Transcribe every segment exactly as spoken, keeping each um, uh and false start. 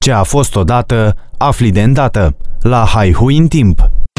Ce a fost odată, afli de îndată. La Haihui în timp.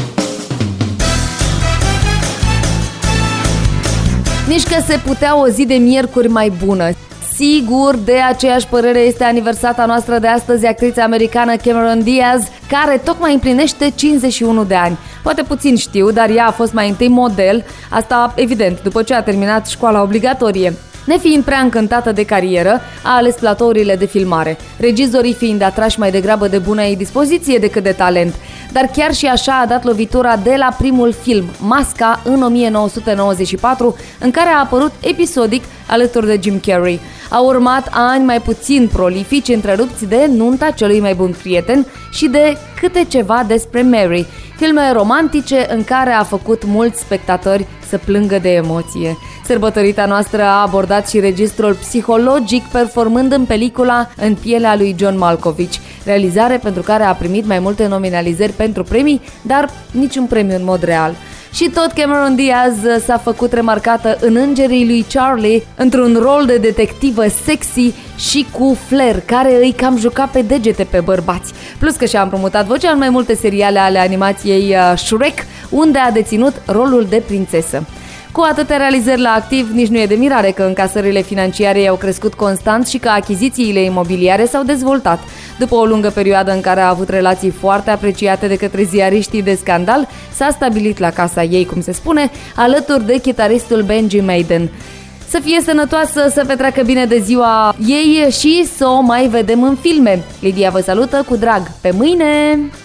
Nici că se putea o zi de miercuri mai bună. Sigur, de aceeași părere este aniversata noastră de astăzi, actrița americană Cameron Diaz, care tocmai împlinește cincizeci și unu de ani. Poate puțin știu, dar ea a fost mai întâi model, asta evident după ce a terminat școala obligatorie. Nefiind prea încântată de carieră, a ales platourile de filmare, regizorii fiind atrași mai degrabă de bună ei dispoziție decât de talent. Dar chiar și așa a dat lovitura de la primul film, Masca, în o mie nouă sute nouăzeci și patru, în care a apărut episodic alături de Jim Carrey. Au urmat ani mai puțin prolifici, întrerupți de Nunta celui mai bun prieten și de Câte ceva despre Mary, filme romantice în care a făcut mulți spectatori să plângă de emoție. Sărbătorita noastră a abordat și registrul psihologic, performând în pelicula În pielea lui John Malkovich, realizare pentru care a primit mai multe nominalizări pentru premii, dar niciun premiu în mod real. Și tot Cameron Diaz s-a făcut remarcată în Îngerii lui Charlie, într-un rol de detectivă sexy și cu flair, care îi cam juca pe degete pe bărbați. Plus că și-a împrumutat vocea în mai multe seriale ale animației Shrek, unde a deținut rolul de prințesă. Cu atâtea realizări la activ, nici nu e de mirare că încasările financiare i-au crescut constant și că achizițiile imobiliare s-au dezvoltat. După o lungă perioadă în care a avut relații foarte apreciate de către ziariștii de scandal, s-a stabilit la casa ei, cum se spune, alături de chitaristul Benji Maiden. Să fie sănătoasă, să petreacă bine de ziua ei și să o mai vedem în filme. Lidia vă salută cu drag. Pe mâine!